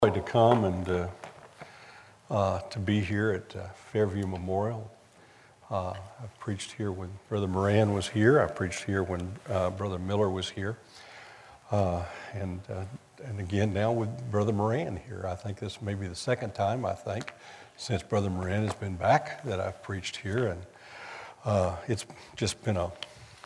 To come and to be here at Fairview Memorial. I've preached here when Brother Moran was here. I preached here when Brother Miller was here, and again now with Brother Moran here. I think this may be the second time since Brother Moran has been back that I've preached here, and it's just been a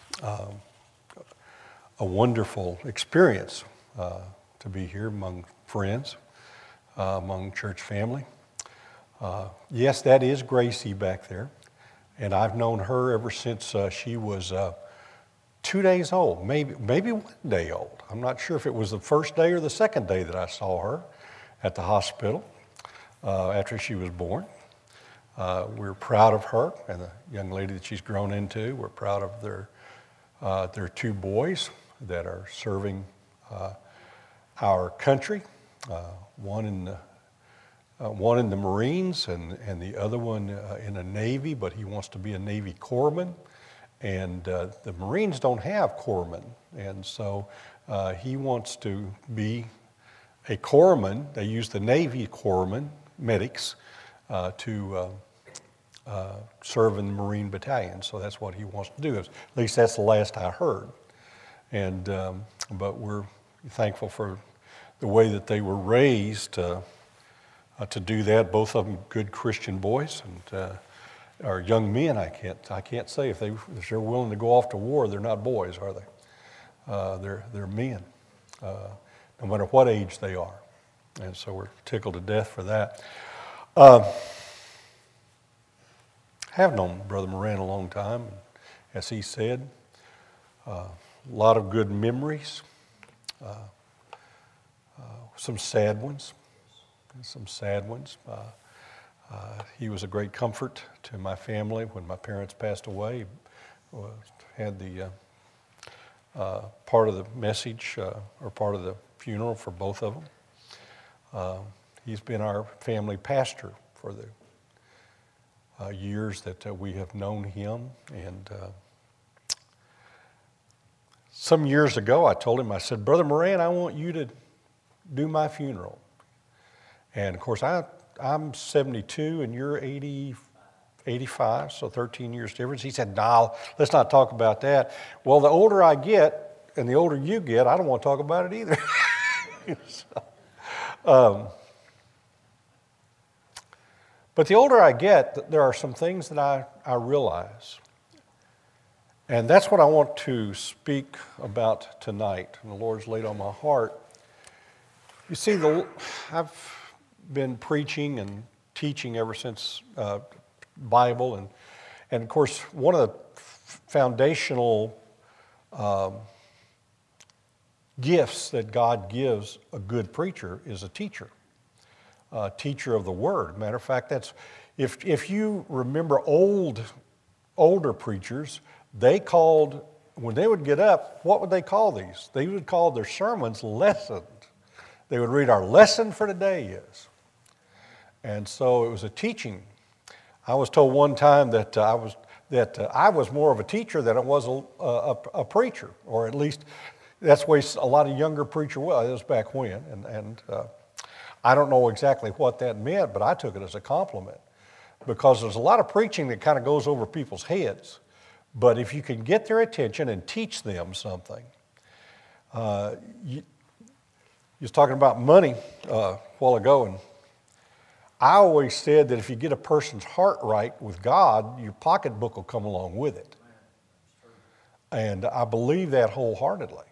wonderful experience to be here among friends. Among church family. Yes, that is Gracie back there, and I've known her ever since she was 2 days old, maybe 1 day old. I'm not sure if it was the first day or the second day that I saw her at the hospital after she was born. We're proud of her and the young lady that she's grown into. We're proud of their 2 boys that are serving our country. One in the Marines and the other one in the Navy, but he wants to be a Navy corpsman. And the Marines don't have corpsmen, and so he wants to be a corpsman. They use the Navy corpsmen, medics, to serve in the Marine battalion. So that's what he wants to do. At least that's the last I heard. And but we're thankful for the way that they were raised to do that. Both of them good Christian boys and are young men. I can't say if they're willing to go off to war. They're not boys, are they? They're men, no matter what age they are. And so we're tickled to death for that. Have known Brother Moran a long time, as he said. A lot of good memories. Some sad ones. He was a great comfort to my family when my parents passed away. Had the part of the message or part of the funeral for both of them. He's been our family pastor for the years that we have known him. And some years ago, I told him, I said, Brother Moran, I want you to do my funeral. And of course, I'm 72 and you're 85, so 13 years difference. He said, no, let's not talk about that. Well, the older I get and the older you get, I don't want to talk about it either. But the older I get, there are some things that I realize. And that's what I want to speak about tonight. And the Lord's laid on my heart. You see, I've been preaching and teaching ever since Bible, and of course, one of the foundational gifts that God gives a good preacher is a teacher of the Word. Matter of fact, that's if you remember older preachers, they called, when they would get up, what would they call these? They would call their sermons lessons. They would read, our lesson for today is. And so it was a teaching. I was told one time that I was more of a teacher than I was a preacher, or at least that's the way a lot of younger preachers were. It was back when, and I don't know exactly what that meant, but I took it as a compliment, because there's a lot of preaching that kind of goes over people's heads. But if you can get their attention and teach them something, you was talking about money a while ago, and I always said that if you get a person's heart right with God, your pocketbook will come along with it. And I believe that wholeheartedly.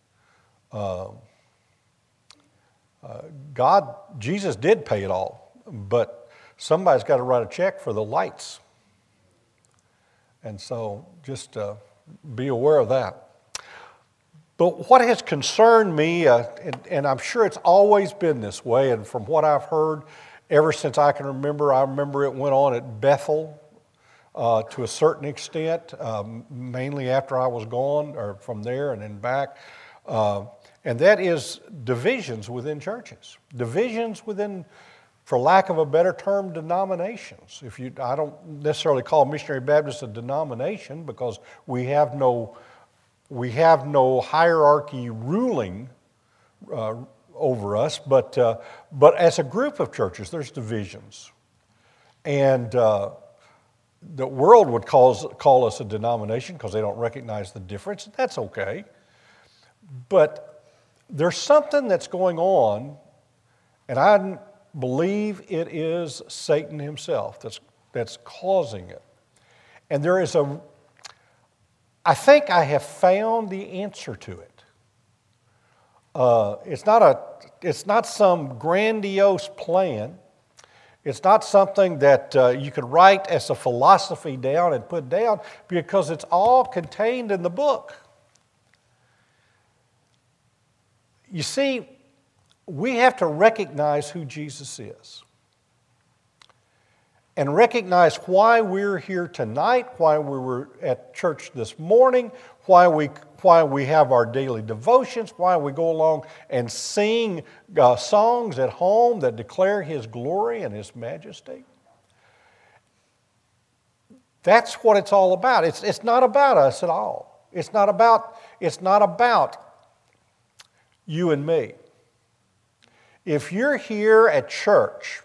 Jesus did pay it all, but somebody's got to write a check for the lights. And so just be aware of that. But what has concerned me, and I'm sure it's always been this way, and from what I've heard ever since I can remember, I remember it went on at Bethel to a certain extent, mainly after I was gone, or from there and then back, and that is divisions within churches. Divisions within, for lack of a better term, denominations. I don't necessarily call Missionary Baptist a denomination, because we have no hierarchy ruling over us, but as a group of churches, there's divisions. And the world would call us a denomination because they don't recognize the difference. That's okay. But there's something that's going on, and I believe it is Satan himself that's causing it. And I think I have found the answer to it. It's not some grandiose plan. It's not something that you could write as a philosophy down and put down, because it's all contained in the book. You see, we have to recognize who Jesus is and recognize why we're here tonight, why we were at church this morning, why we have our daily devotions, why we go along and sing songs at home that declare His glory and His majesty. That's what it's all about. It's not about us at all. It's not about you and me. If you're here at church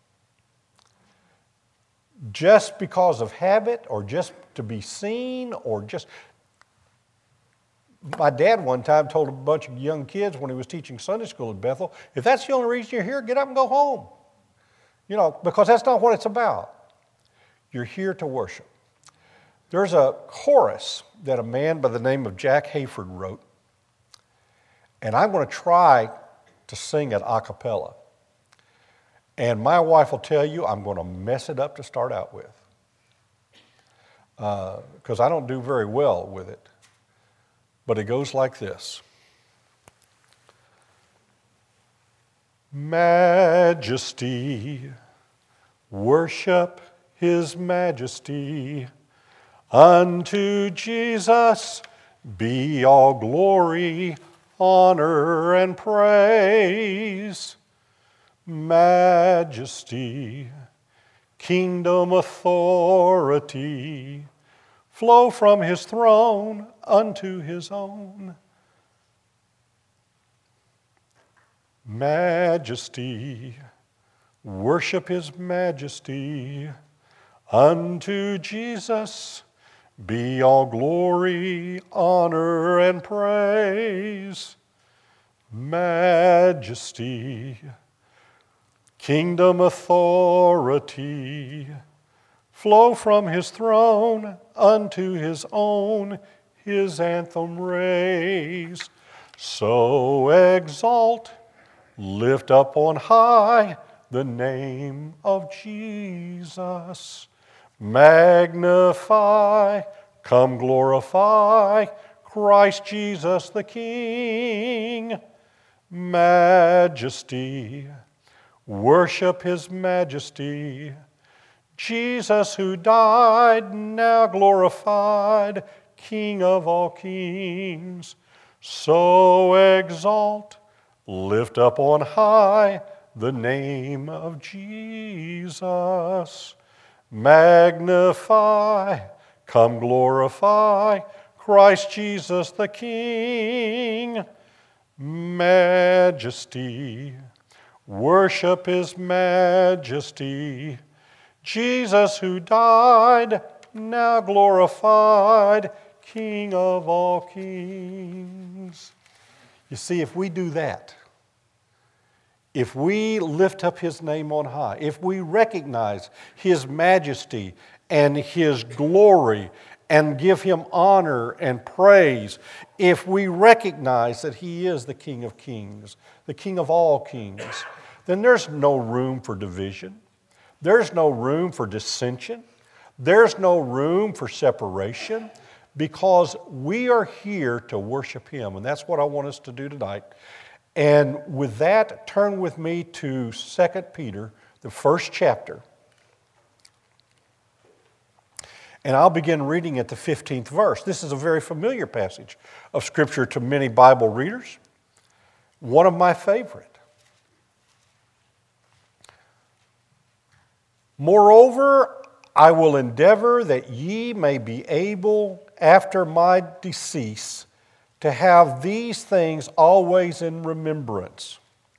just because of habit or just to be seen or just... My dad one time told a bunch of young kids when he was teaching Sunday school at Bethel, if that's the only reason you're here, get up and go home. Because that's not what it's about. You're here to worship. There's a chorus that a man by the name of Jack Hayford wrote, and I'm going to try to sing it a cappella. And my wife will tell you I'm going to mess it up to start out with, because I don't do very well with it. But it goes like this. Majesty, worship His majesty. Unto Jesus be all glory, honor, and praise. Majesty, kingdom, authority, flow from His throne unto His own. Majesty, worship His majesty. Unto Jesus be all glory, honor, and praise. Majesty, kingdom, authority, flow from His throne unto His own, His anthem raise. So exalt, lift up on high the name of Jesus. Magnify, come glorify Christ Jesus the King. Majesty, worship His majesty. Jesus who died, now glorified, King of all kings. So exalt, lift up on high the name of Jesus. Magnify, come glorify Christ Jesus the King. Majesty, worship His majesty. Jesus who died, now glorified, King of all kings. You see, if we do that, if we lift up His name on high, if we recognize His majesty and His glory and give Him honor and praise, if we recognize that He is the King of kings, the King of all kings, then there's no room for division. There's no room for dissension. There's no room for separation, because we are here to worship Him, and that's what I want us to do tonight. And with that, turn with me to 2 Peter, the first chapter. And I'll begin reading at the 15th verse. This is a very familiar passage of Scripture to many Bible readers, one of my favorite. Moreover, I will endeavor that ye may be able, after my decease, to have these things always in remembrance,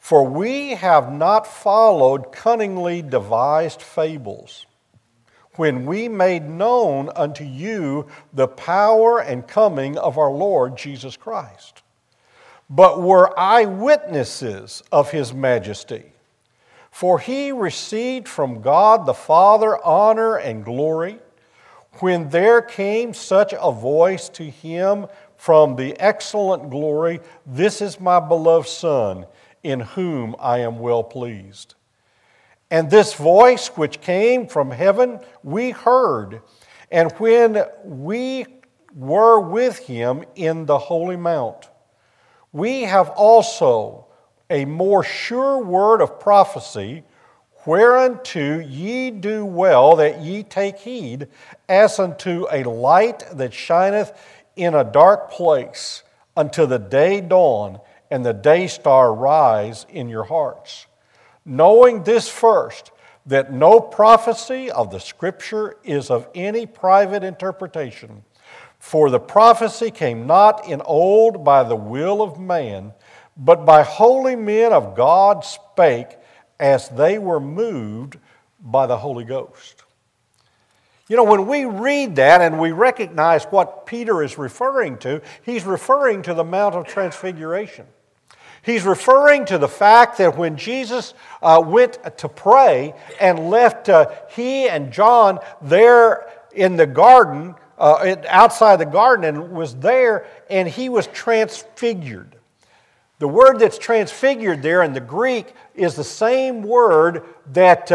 For we have not followed cunningly devised fables, when we made known unto you the power and coming of our Lord Jesus Christ, but were eyewitnesses of his majesty. For he received from God the Father honor and glory, when there came such a voice to him from the excellent glory, This is my beloved Son, in whom I am well pleased. And this voice which came from heaven we heard, and when we were with him in the holy mount, we have also a more sure word of prophecy, whereunto ye do well that ye take heed, as unto a light that shineth in a dark place, until the day dawn and the day star rise in your hearts. Knowing this first, that no prophecy of the Scripture is of any private interpretation. For the prophecy came not in old by the will of man, but by holy men of God spake, as they were moved by the Holy Ghost. You know, when we read that and we recognize what Peter is referring to, he's referring to the Mount of Transfiguration. He's referring to the fact that when Jesus went to pray and left he and John there in the garden, outside the garden, and was there, and he was transfigured. The word that's transfigured there in the Greek is the same word that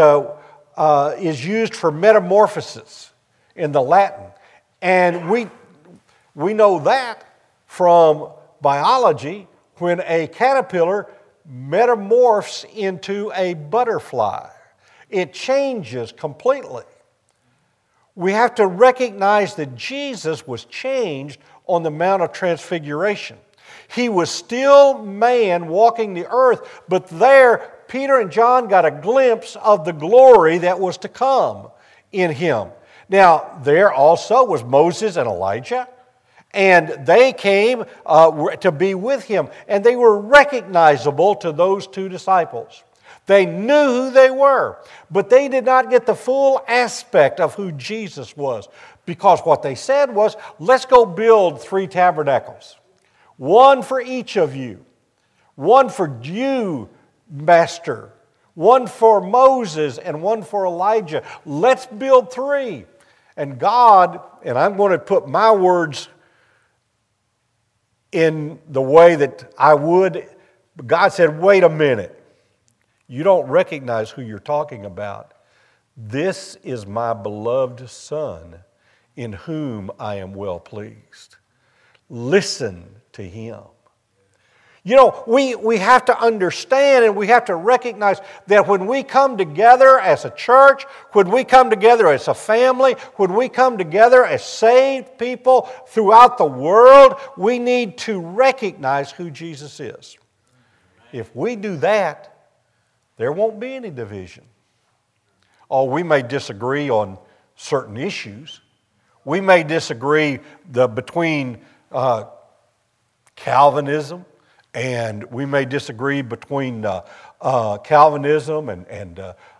is used for metamorphosis in the Latin. And we know that from biology, when a caterpillar metamorphs into a butterfly. It changes completely. We have to recognize that Jesus was changed on the Mount of Transfiguration. He was still man walking the earth, but there Peter and John got a glimpse of the glory that was to come in him. Now, there also was Moses and Elijah, and they came to be with him, and they were recognizable to those two disciples. They knew who they were, but they did not get the full aspect of who Jesus was, because what they said was, let's go build 3 tabernacles. One for each of you. One for you, Master. One for Moses and one for Elijah. Let's build 3. And God, and I'm going to put my words in the way that I would, but God said, wait a minute. You don't recognize who you're talking about. This is my beloved Son, in whom I am well pleased. Listen to him. You know, we have to understand and we have to recognize that when we come together as a church, when we come together as a family, when we come together as saved people throughout the world, we need to recognize who Jesus is. If we do that, there won't be any division. Oh, we may disagree on certain issues. We may disagree between Calvinism, and we may disagree between Calvinism and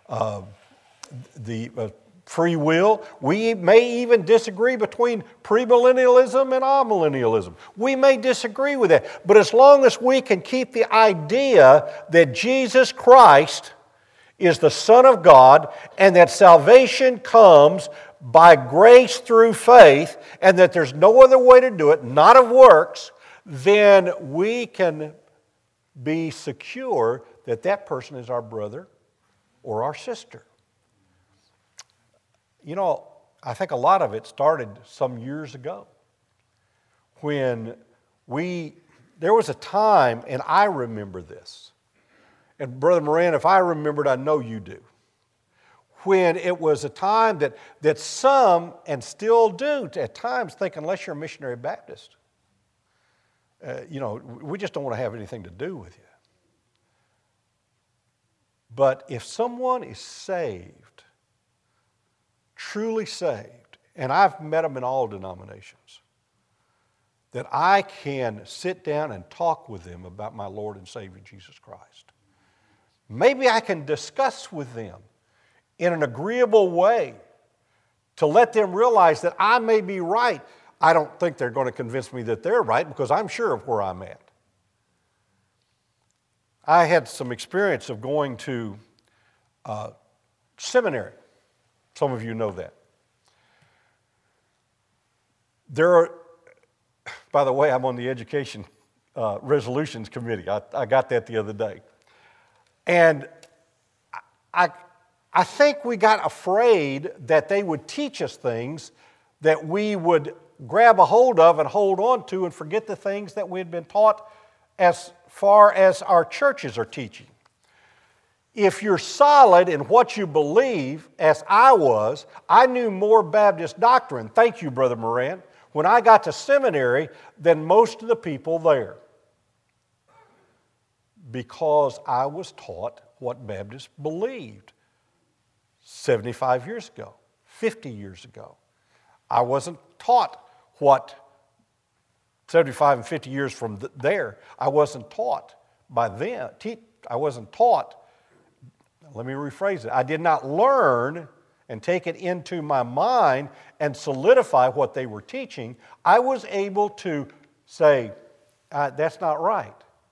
the free will. We may even disagree between premillennialism and amillennialism. We may disagree with that. But as long as we can keep the idea that Jesus Christ is the Son of God and that salvation comes by grace through faith and that there's no other way to do it, not of works, then we can be secure that that person is our brother or our sister. You know, I think a lot of it started some years ago when there was a time, and I remember this, and Brother Moran, if I remembered, I know you do, when it was a time that some, and still do at times, think unless you're a missionary Baptist, we just don't want to have anything to do with you. But if someone is saved, truly saved, and I've met them in all denominations, that I can sit down and talk with them about my Lord and Savior Jesus Christ. maybe I can discuss with them in an agreeable way to let them realize that I may be right. I don't think they're going to convince me that they're right because I'm sure of where I'm at. I had some experience of going to seminary. Some of you know that. By the way, I'm on the Education Resolutions Committee. I got that the other day. And I think we got afraid that they would teach us things that we would grab a hold of and hold on to and forget the things that we had been taught as far as our churches are teaching. If you're solid in what you believe, as I was, I knew more Baptist doctrine, thank you, Brother Moran, when I got to seminary than most of the people there. Because I was taught what Baptists believed 75 years ago, 50 years ago. I wasn't taught what 75 and 50 years from there, I wasn't taught by them. I wasn't taught, let me rephrase it, I did not learn and take it into my mind and solidify what they were teaching. I was able to say, that's not right.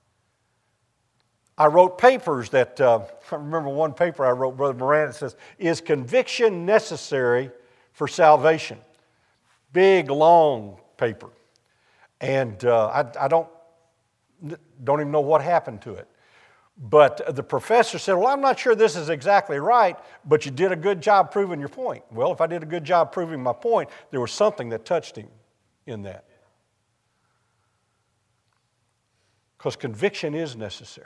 I wrote papers that, I remember one paper I wrote, Brother Moran, it says, is conviction necessary for salvation? Big, long paper. And I don't even know what happened to it. But the professor said, well, I'm not sure this is exactly right, but you did a good job proving your point. Well, if I did a good job proving my point, there was something that touched him in that. Because conviction is necessary.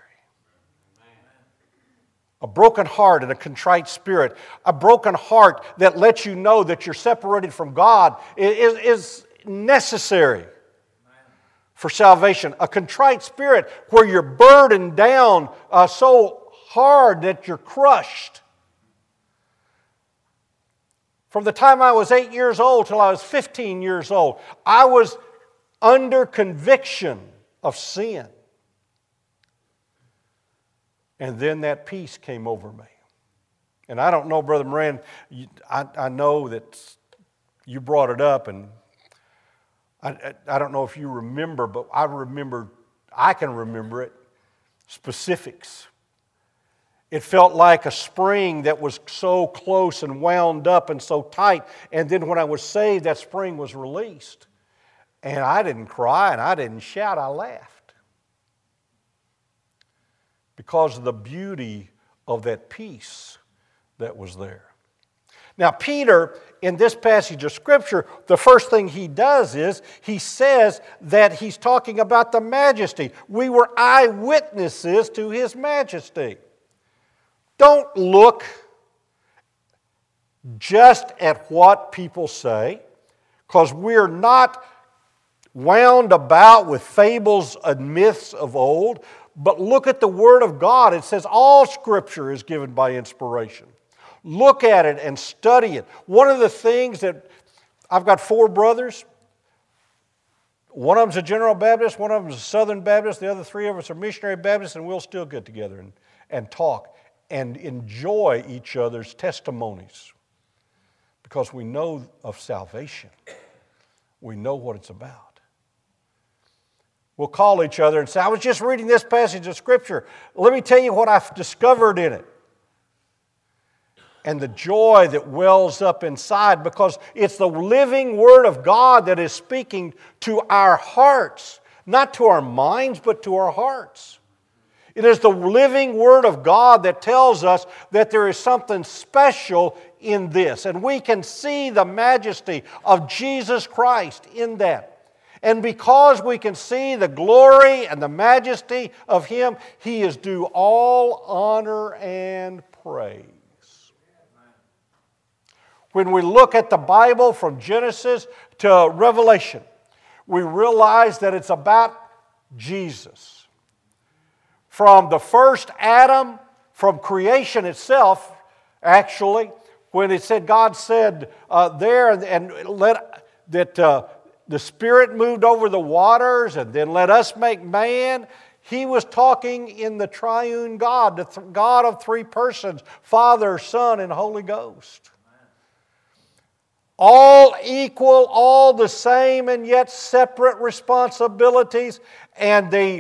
A broken heart and a contrite spirit, a broken heart that lets you know that you're separated from God is necessary for salvation. A contrite spirit where you're burdened down so hard that you're crushed. From the time I was 8 years old till I was 15 years old, I was under conviction of sin. And then that peace came over me. And I don't know, Brother Moran, I know that you brought it up, and I don't know if you remember, but I can remember it, specifics. It felt like a spring that was so close and wound up and so tight, and then when I was saved, that spring was released. And I didn't cry and I didn't shout, I laughed. Because of the beauty of that peace that was there. Now, Peter, in this passage of Scripture, the first thing he does is he says that he's talking about the majesty. We were eyewitnesses to His majesty. Don't look just at what people say, because we're not wound about with fables and myths of old. But look at the Word of God. It says all Scripture is given by inspiration. Look at it and study it. One of the things that, I've got 4 brothers. One of them's a General Baptist, one of them's a Southern Baptist, the other 3 of us are Missionary Baptists, and we'll still get together and talk and enjoy each other's testimonies because we know of salvation. We know what it's about. We'll call each other and say, I was just reading this passage of Scripture. Let me tell you what I've discovered in it. And the joy that wells up inside, because it's the living Word of God that is speaking to our hearts. Not to our minds, but to our hearts. It is the living Word of God that tells us that there is something special in this. And we can see the majesty of Jesus Christ in that. And because we can see the glory and the majesty of Him, He is due all honor and praise. When we look at the Bible from Genesis to Revelation, we realize that it's about Jesus. From the first Adam, from creation itself, actually, when it said, God said there, and the Spirit moved over the waters, and then let us make man. He was talking in the triune God, the God of three persons, Father, Son, and Holy Ghost. All equal, all the same, and yet separate responsibilities. And the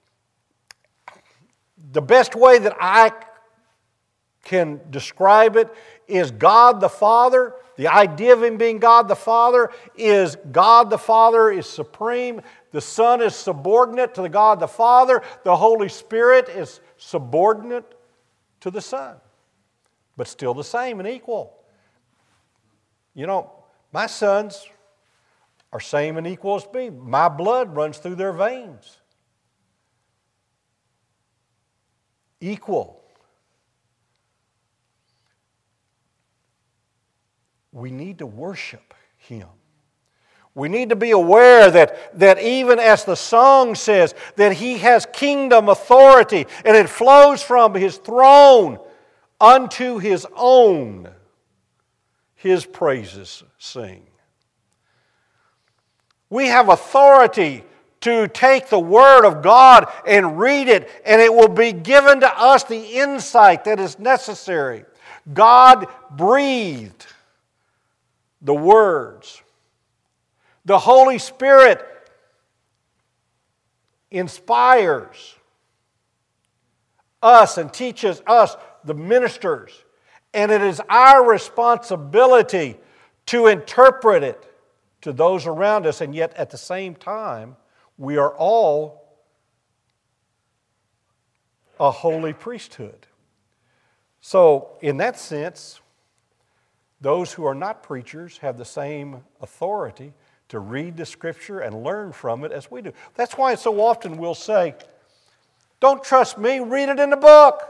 best way that I can describe it is God the Father. The idea of Him being God the Father is God the Father is supreme. The Son is subordinate to the God the Father. The Holy Spirit is subordinate to the Son, but still the same and equal. You know, my sons are same and equal as me. My blood runs through their veins. Equal. We need to worship Him. We need to be aware that even as the song says, that He has kingdom authority and it flows from His throne unto His own. His praises sing. We have authority to take the Word of God and read it, and it will be given to us the insight that is necessary. God breathed the words. The Holy Spirit inspires us and teaches us, the ministers. And it is our responsibility to interpret it to those around us. And yet at the same time, we are all a holy priesthood. So in that sense, those who are not preachers have the same authority to read the Scripture and learn from it as we do. That's why so often we'll say, don't trust me, read it in the book.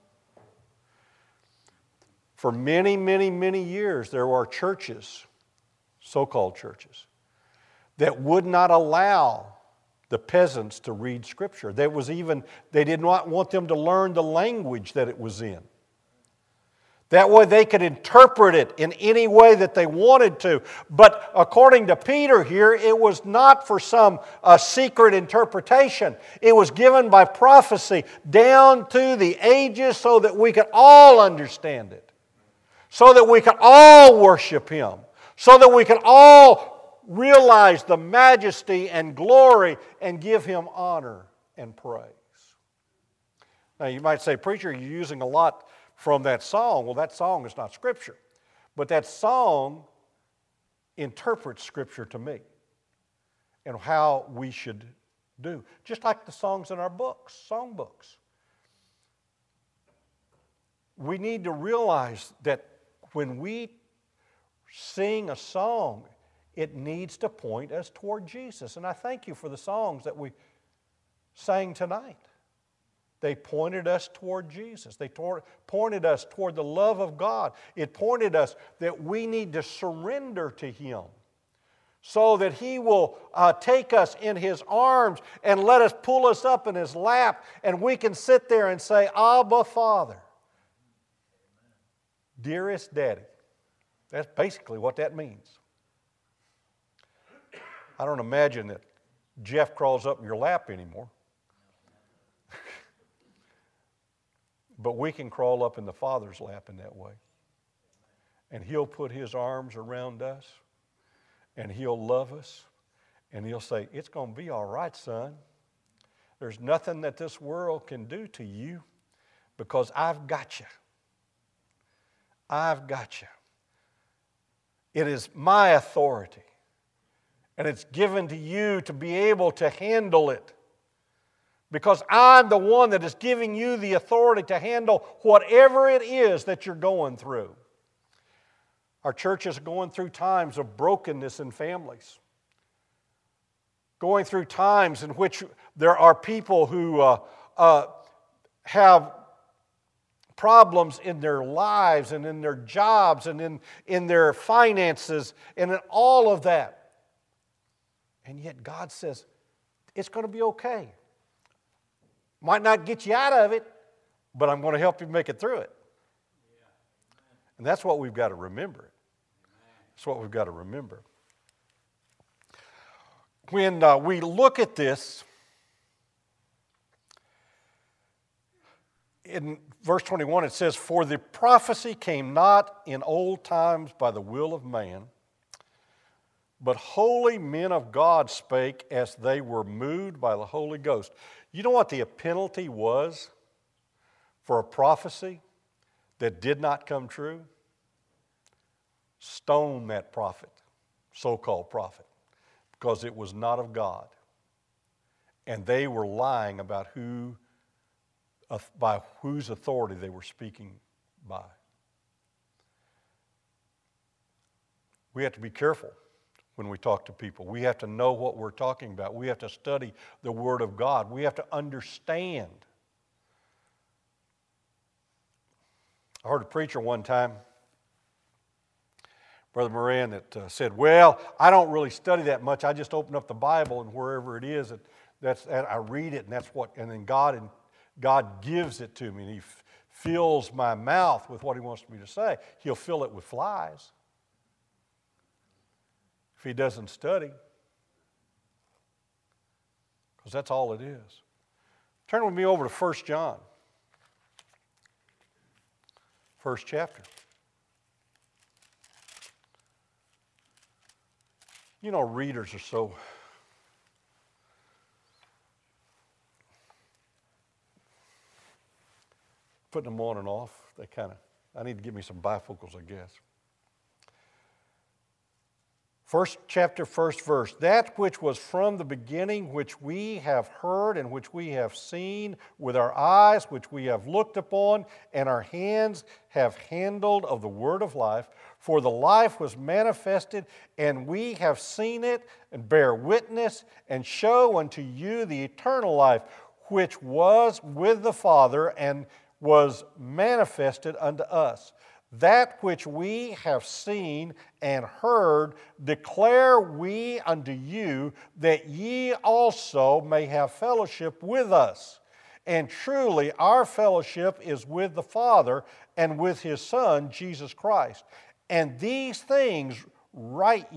For many, many, many years, there were churches, so-called churches, that would not allow the peasants to read Scripture. They did not want them to learn the language that it was in. That way they could interpret it in any way that they wanted to. But according to Peter here, it was not for some secret interpretation. It was given by prophecy down to the ages so that we could all understand it. So that we could all worship Him. So that we could all realize the majesty and glory and give Him honor and praise. Now you might say, preacher, you're using a lot from that song. Well, that song is not Scripture. But that song interprets Scripture to me and how we should do. Just like the songs in our books, song books. We need to realize that when we sing a song, it needs to point us toward Jesus. And I thank you for the songs that we sang tonight. They pointed us toward Jesus. They pointed us toward the love of God. It pointed us that we need to surrender to Him so that He will take us in His arms and let us pull us up in His lap, and we can sit there and say, Abba, Father, dearest Daddy. That's basically what that means. I don't imagine that Jeff crawls up in your lap anymore. But we can crawl up in the Father's lap in that way. And He'll put His arms around us, and He'll love us, and He'll say, it's going to be all right, son. There's nothing that this world can do to you because I've got you. I've got you. It is my authority, and it's given to you to be able to handle it. Because I'm the one that is giving you the authority to handle whatever it is that you're going through. Our church is going through times of brokenness in families. Going through times in which there are people who have problems in their lives and in their jobs and in their finances and in all of that. And yet God says, it's going to be okay. Might not get you out of it, but I'm going to help you make it through it. And that's what we've got to remember. That's what we've got to remember. When we look at this, in verse 21 it says, "For the prophecy came not in old times by the will of man, but holy men of God spake as they were moved by the Holy Ghost." You know what the penalty was for a prophecy that did not come true? Stone that prophet, so-called prophet, because it was not of God. And they were lying about by whose authority they were speaking by. We have to be careful when we talk to people. We have to know what we're talking about. We have to study the Word of God. We have to understand. I heard a preacher one time, Brother Moran, that said, "Well, I don't really study that much. I just open up the Bible, and wherever it is, I read it, and then God gives it to me, and He fills my mouth with what He wants me to say. He'll fill it with flies if He doesn't study, because that's all it is." Turn with me over to 1 John, first chapter. You know, readers are so putting them on and off. I need to give me some bifocals, I guess. First chapter, first verse. "That which was from the beginning, which we have heard and which we have seen with our eyes, which we have looked upon, and our hands have handled of the word of life. For the life was manifested, and we have seen it, and bear witness, and show unto you the eternal life, which was with the Father, and was manifested unto us. That which we have seen and heard declare we unto you, that ye also may have fellowship with us. And truly our fellowship is with the Father and with His Son, Jesus Christ. And these things write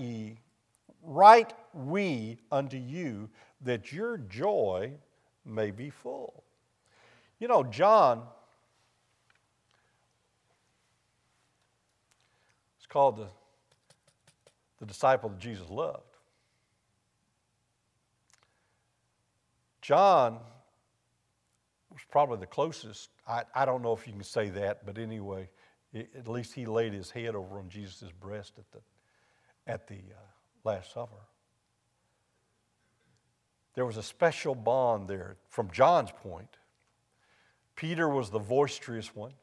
we unto you, that your joy may be full." You know, John is called the disciple that Jesus loved. John was probably the closest. I don't know if you can say that, but anyway, at least he laid his head over on Jesus' breast at the Last Supper. There was a special bond there from John's point. Peter was the boisterous one.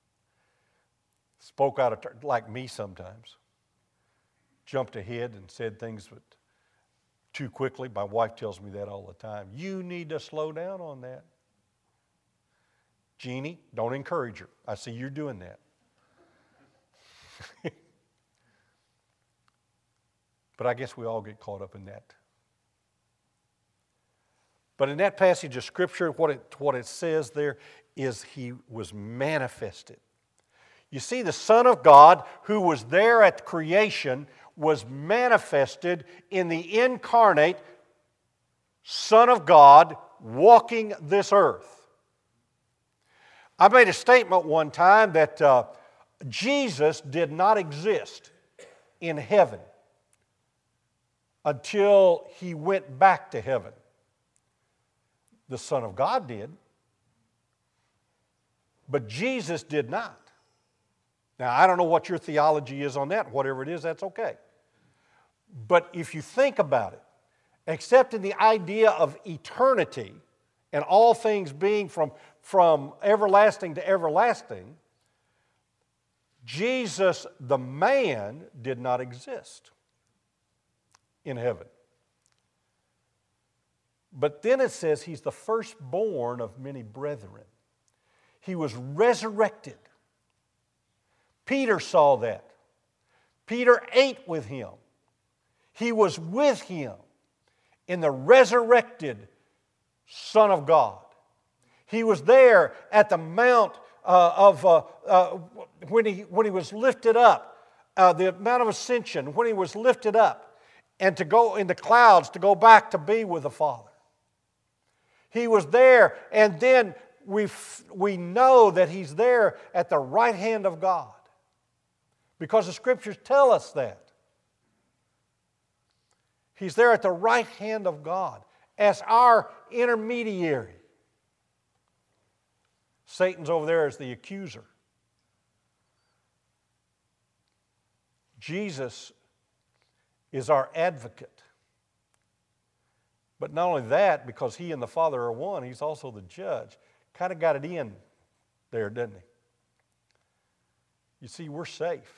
Spoke out of like me sometimes. Jumped ahead and said things too quickly. My wife tells me that all the time. You need to slow down on that. Jeannie, don't encourage her. I see you're doing that. But I guess we all get caught up in that. But in that passage of Scripture, what it says there is He was manifested. You see, the Son of God, who was there at creation, was manifested in the incarnate Son of God walking this earth. I made a statement one time that Jesus did not exist in heaven until He went back to heaven. The Son of God did, but Jesus did not. Now, I don't know what your theology is on that. Whatever it is, that's okay. But if you think about it, except in the idea of eternity and all things being from everlasting to everlasting, Jesus, the man, did not exist in heaven. But then it says He's the firstborn of many brethren. He was resurrected. Peter saw that. Peter ate with Him. He was with Him in the resurrected Son of God. He was there at the Mount when he was lifted up, the Mount of Ascension, when He was lifted up, and to go in the clouds to go back to be with the Father. He was there, and then we know that He's there at the right hand of God, because the Scriptures tell us that. He's there at the right hand of God as our intermediary. Satan's over there as the accuser. Jesus is our advocate. But not only that, because He and the Father are one, He's also the judge. Kind of got it in there, didn't He? You see, we're safe.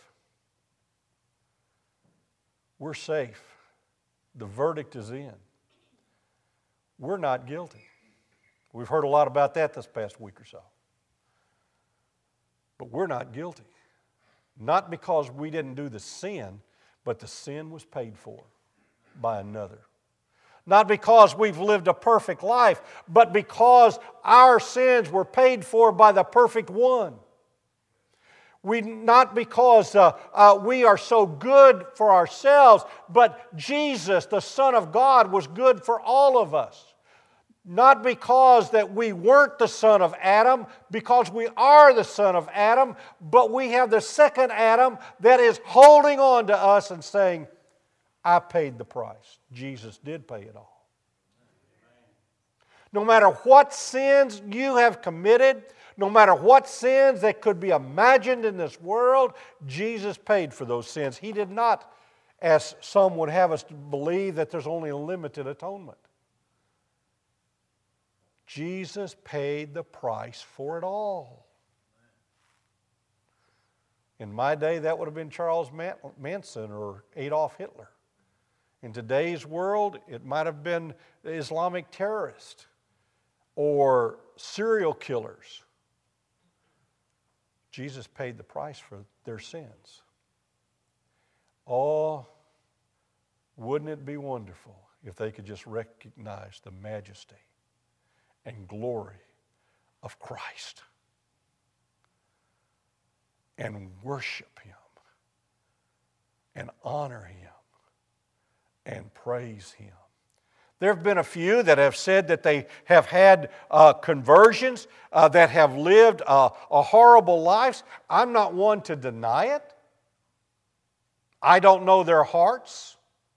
We're safe. The verdict is in. We're not guilty. We've heard a lot about that this past week or so. But we're not guilty. Not because we didn't do the sin, but the sin was paid for by another. Not because we've lived a perfect life, but because our sins were paid for by the perfect one. Not because we are so good for ourselves, but Jesus, the Son of God, was good for all of us. Not because that we weren't the son of Adam, because we are the son of Adam, but we have the second Adam that is holding on to us and saying, I paid the price. Jesus did pay it all. No matter what sins you have committed, no matter what sins that could be imagined in this world, Jesus paid for those sins. He did not, as some would have us believe, that there's only a limited atonement. Jesus paid the price for it all. In my day, that would have been Charles Manson or Adolf Hitler. In today's world, it might have been the Islamic terrorist or serial killers. Jesus paid the price for their sins. Oh, wouldn't it be wonderful if they could just recognize the majesty and glory of Christ and worship Him and honor Him and praise Him. There have been a few that have said that they have had conversions, that have lived a horrible lives. I'm not one to deny it. I don't know their hearts.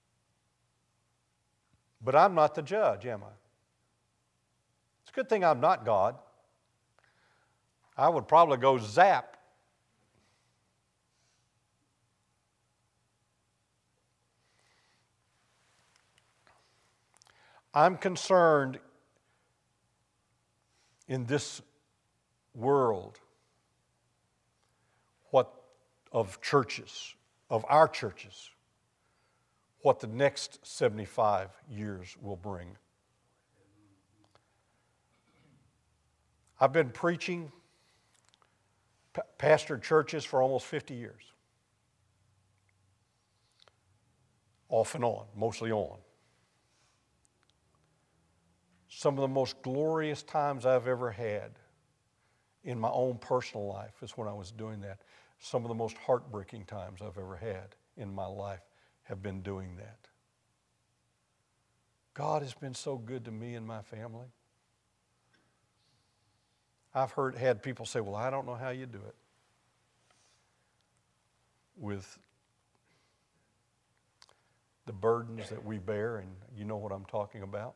But I'm not the judge, am I? It's a good thing I'm not God. I would probably go zap. I'm concerned in this world of churches, of our churches, what the next 75 years will bring. I've been preaching, pastored churches for almost 50 years. Off and on, mostly on. Some of the most glorious times I've ever had in my own personal life is when I was doing that. Some of the most heartbreaking times I've ever had in my life have been doing that. God has been so good to me and my family. I've had people say, well, I don't know how you do it. With the burdens that we bear, and you know what I'm talking about.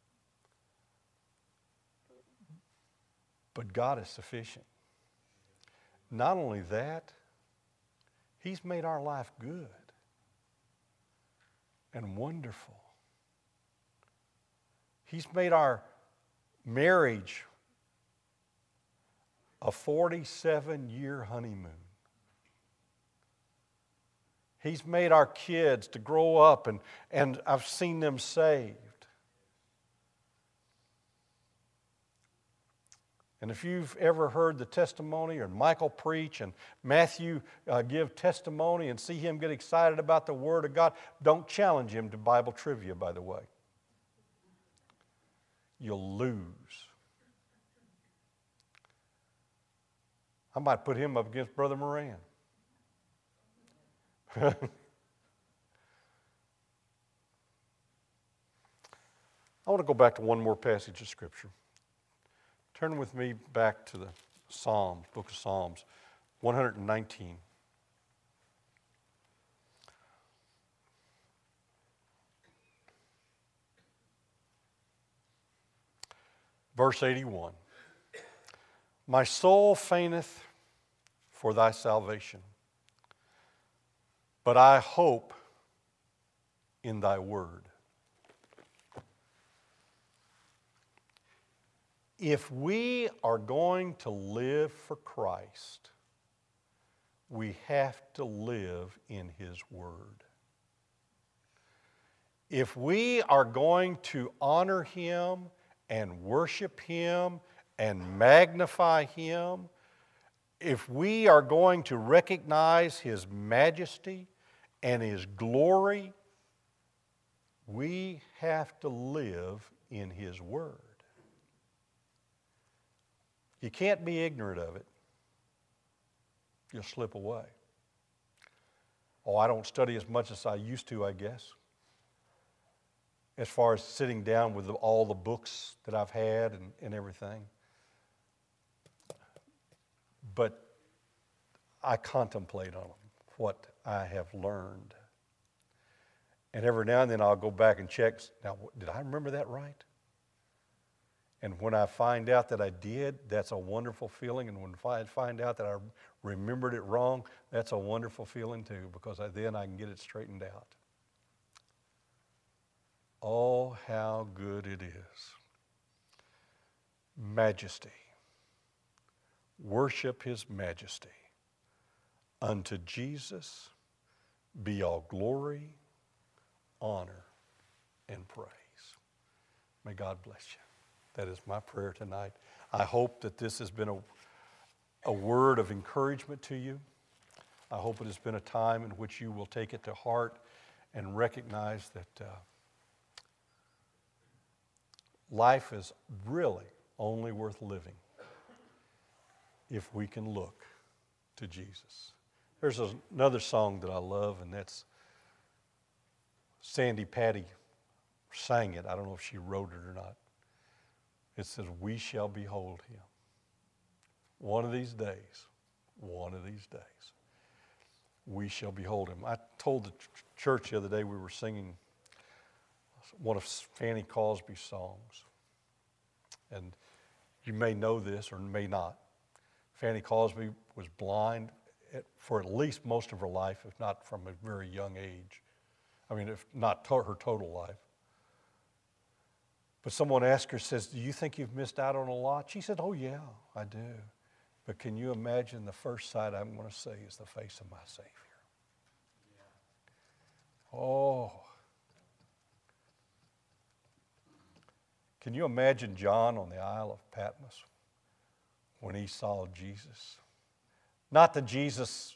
But God is sufficient. Not only that, He's made our life good and wonderful. He's made our marriage a 47-year honeymoon. He's made our kids to grow up, and I've seen them saved. And if you've ever heard the testimony, or Michael preach and Matthew give testimony and see him get excited about the Word of God, don't challenge him to Bible trivia, by the way. You'll lose. I might put him up against Brother Moran. I want to go back to one more passage of Scripture. Turn with me back to the Psalms, book of Psalms, 119. Verse 81. My soul fainteth for thy salvation, but I hope in thy word. If we are going to live for Christ, we have to live in His Word. If we are going to honor Him and worship Him and magnify Him, if we are going to recognize His majesty and His glory, we have to live in His Word. You can't be ignorant of it. You'll slip away. Oh, I don't study as much as I used to, I guess. As far as sitting down with all the books that I've had and everything. But I contemplate on them, what I have learned. And every now and then I'll go back and check, now, did I remember that right? And when I find out that I did, that's a wonderful feeling. And when I find out that I remembered it wrong, that's a wonderful feeling too, because then I can get it straightened out. Oh, how good it is. Majesty. Worship His majesty. Unto Jesus be all glory, honor, and praise. May God bless you. That is my prayer tonight. I hope that this has been a word of encouragement to you. I hope it has been a time in which you will take it to heart and recognize that life is really only worth living if we can look to Jesus. There's another song that I love, and that's Sandy Patty sang it. I don't know if she wrote it or not. It says, we shall behold Him. One of these days, we shall behold Him. I told the church the other day we were singing one of Fanny Crosby's songs. And you may know this or may not. Fanny Crosby was blind for at least most of her life, if not from a very young age. I mean, if not her total life. But someone asked her, says, do you think you've missed out on a lot? She said, oh yeah, I do. But can you imagine the first sight I'm going to see is the face of my Savior? Yeah. Oh. Can you imagine John on the Isle of Patmos when he saw Jesus? Not the Jesus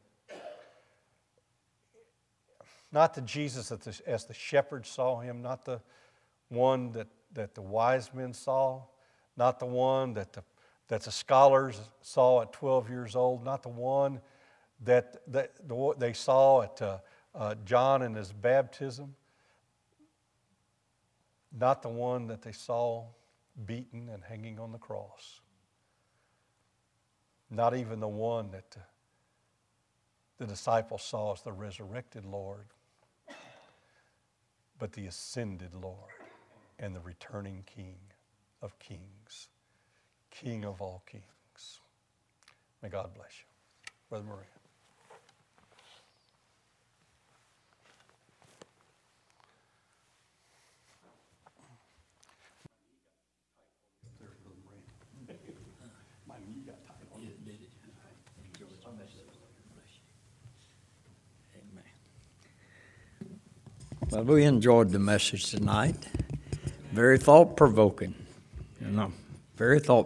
as the shepherds saw Him, not the one that the wise men saw, not the one that the scholars saw at 12 years old, not the one that they saw at John in his baptism, not the one that they saw beaten and hanging on the cross, not even the one that the disciples saw as the resurrected Lord, but the ascended Lord and the returning King of kings, King of all kings. May God bless you. Brother Maria. Well, we enjoyed the message tonight. Very thought-provoking, very thought-provoking.